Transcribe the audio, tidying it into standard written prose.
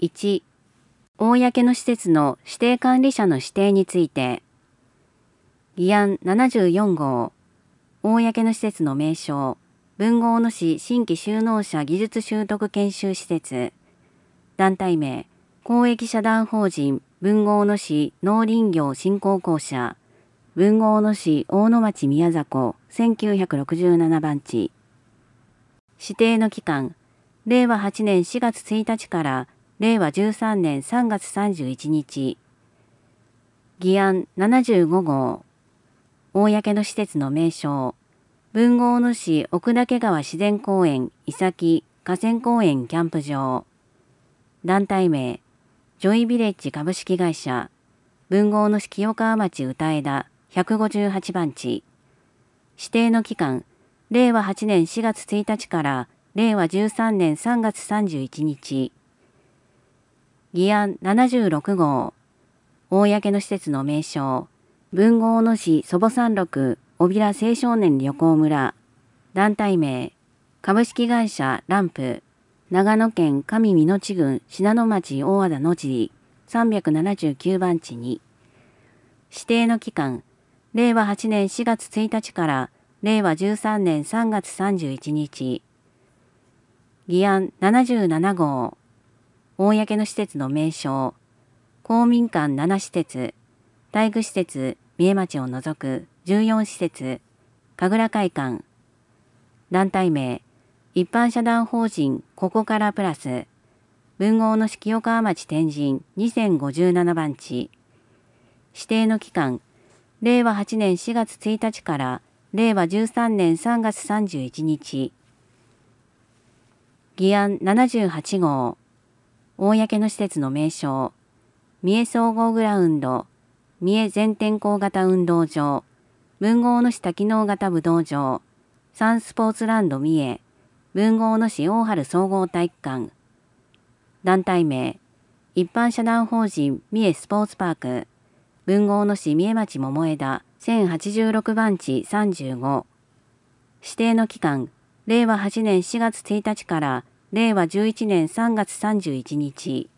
1、公の施設の指定管理者の指定について。議案74号、公の施設の名称、豊後大野市新規就農者技術習得研修施設。団体名、公益社団法人豊後大野市農林業振興公社、豊後大野市大野町宮迫1967番地。指定の期間、令和8年4月1日から令和13年3月31日。議案75号、公の施設の名称、豊後大野市奥岳川自然公園伊崎河川公園キャンプ場。団体名、ジョイビレッジ株式会社、豊後大野市清川町歌枝158番地。指定の期間、令和8年4月1日から令和13年3月31日。議案76号、公の施設の名称、豊後大野市祖母山麓小平青少年旅行村。団体名、株式会社ランプ、長野県上美濃地郡信濃町大和田野地379番地に。指定の期間、令和8年4月1日から令和13年3月31日。議案77号、公の施設の名称、公民館7施設、体育施設三重町を除く14施設、神楽会館。団体名、一般社団法人ここからプラス、豊後大野市清川町天神2057番地。指定の期間、令和8年4月1日から令和13年3月31日。議案78号、公の施設の名称、三重総合グラウンド、三重全天候型運動場、豊後大野市多機能型武道場、サンスポーツランド三重、豊後大野市大原総合体育館。団体名、一般社団法人三重スポーツパーク、豊後大野市三重町桃枝1086番地35。指定の期間、令和8年4月1日から令和11年3月31日。